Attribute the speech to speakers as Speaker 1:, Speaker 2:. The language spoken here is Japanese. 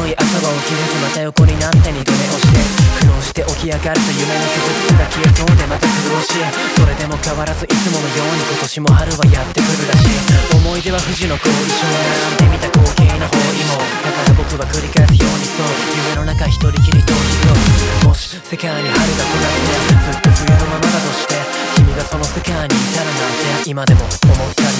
Speaker 1: い朝は起きれずまた横になって二度寝をして苦労して起き上がると夢の傷つが消えそうでまた苦労しそれでも変わらずいつものように今年も春はやってくるらしい思い出は富士の後遺症並んでみた光景の方にもだから僕は繰り返すようにそう夢の中一人きり逃避ともし世界に春が来なくてずっと冬のままだとして君がその世界にいたらなんて今でも思ったり